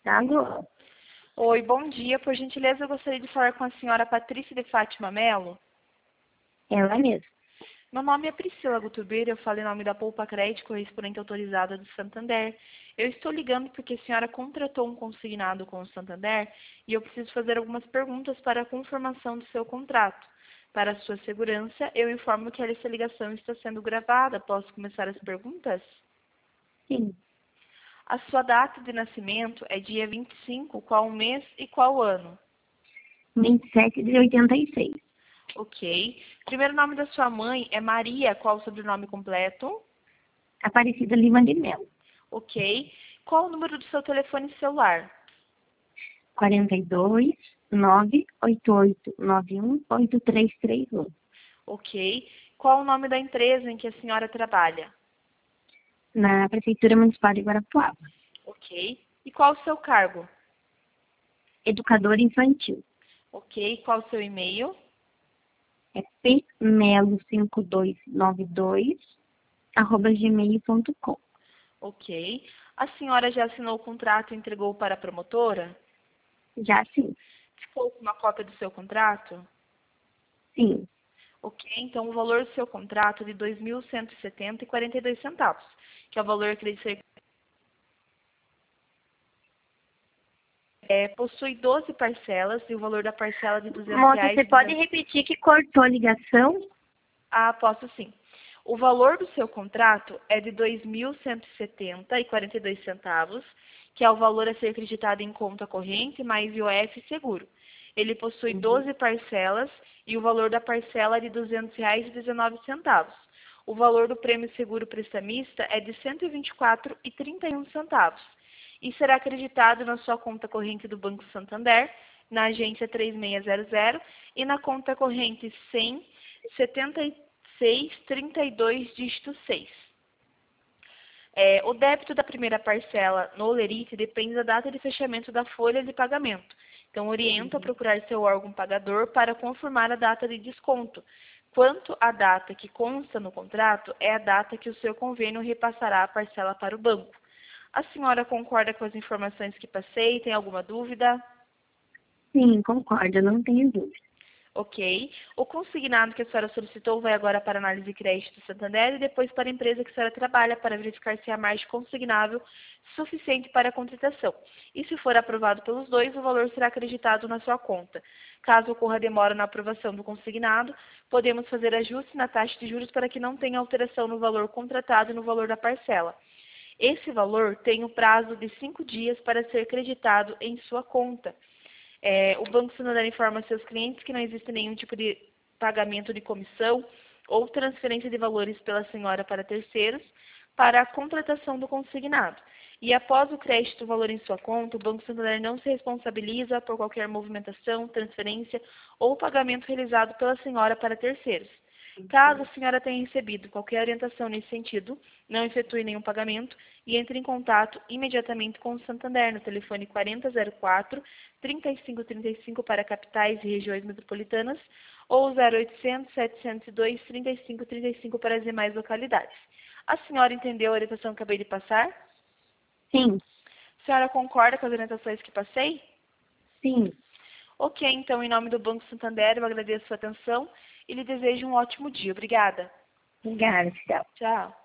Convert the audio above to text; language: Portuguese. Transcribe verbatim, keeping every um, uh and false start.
Alô? Oi, bom dia. Por gentileza, eu gostaria de falar com a senhora Patrícia de Fátima Melo. Ela mesma. Meu nome é Priscila Gutubeira, eu falo em nome da Poupa Crédito, correspondente autorizada do Santander. Eu estou ligando porque a senhora contratou um consignado com o Santander e eu preciso fazer algumas perguntas para a confirmação do seu contrato. Para a sua segurança, eu informo que essa ligação está sendo gravada. Posso começar as perguntas? Sim. A sua data de nascimento é dia vinte e cinco, qual mês e qual ano? vinte e sete de oitenta e seis. Ok. Primeiro nome da sua mãe é Maria, qual o sobrenome completo? Aparecida Lima de Melo. Ok. Qual o número do seu telefone celular? quarenta e dois, nove oito oito nove um, oito três três um. Ok. Qual o nome da empresa em que a senhora trabalha? Na Prefeitura Municipal de Guarapuava. Ok. E qual o seu cargo? Educador infantil. Ok. Qual o seu e-mail? É pmelo cinco dois nove dois, arroba gmail ponto com. Ok. A senhora já assinou o contrato e entregou para a promotora? Já sim. Ficou com uma cópia do seu contrato? Sim. Ok, então o valor do seu contrato é de dois mil cento e setenta reais e quarenta e dois centavos, que é o valor que ele ser, é, possui doze parcelas e o valor da parcela de duzentos Moça, reais você e pode duzentos... repetir que cortou a ligação? Ah, posso sim. O valor do seu contrato é de dois mil cento e setenta reais e quarenta e dois centavos, que é o valor a ser acreditado em conta corrente mais I O F e seguro. Ele possui Uhum. doze parcelas e o valor da parcela é de duzentos reais e dezenove centavos. O valor do prêmio seguro prestamista é de cento e vinte e quatro reais e trinta e um centavos e será acreditado na sua conta corrente do Banco Santander, na agência três seis zero zero e na conta corrente cem, setenta e seis, trinta e dois, dígito seis. É, o débito da primeira parcela no Olerite depende da data de fechamento da folha de pagamento. Então, oriento a procurar seu órgão pagador para confirmar a data de desconto. Quanto à data que consta no contrato, é a data que o seu convênio repassará a parcela para o banco. A senhora concorda com as informações que passei? Tem alguma dúvida? Sim, concordo, não tenho dúvida. Ok. O consignado que a senhora solicitou vai agora para a análise de crédito do Santander e depois para a empresa que a senhora trabalha para verificar se há margem consignável suficiente para a contratação. E se for aprovado pelos dois, o valor será acreditado na sua conta. Caso ocorra demora na aprovação do consignado, podemos fazer ajuste na taxa de juros para que não tenha alteração no valor contratado e no valor da parcela. Esse valor tem o prazo de cinco dias para ser creditado em sua conta. É, o Banco Santander informa a seus clientes que não existe nenhum tipo de pagamento de comissão ou transferência de valores pela senhora para terceiros para a contratação do consignado. E após o crédito do valor em sua conta, o Banco Santander não se responsabiliza por qualquer movimentação, transferência ou pagamento realizado pela senhora para terceiros. Caso a senhora tenha recebido qualquer orientação nesse sentido, não efetue nenhum pagamento e entre em contato imediatamente com o Santander no telefone quarenta zero quatro, trinta e cinco trinta e cinco para capitais e regiões metropolitanas ou zero oitocentos, setecentos e dois, trinta e cinco trinta e cinco para as demais localidades. A senhora entendeu a orientação que acabei de passar? Sim, A senhora concorda com as orientações que passei? sim. Ok, então, em nome do Banco Santander, eu agradeço a sua atenção e lhe desejo um ótimo dia. Obrigada. Obrigada, tchau. Tchau.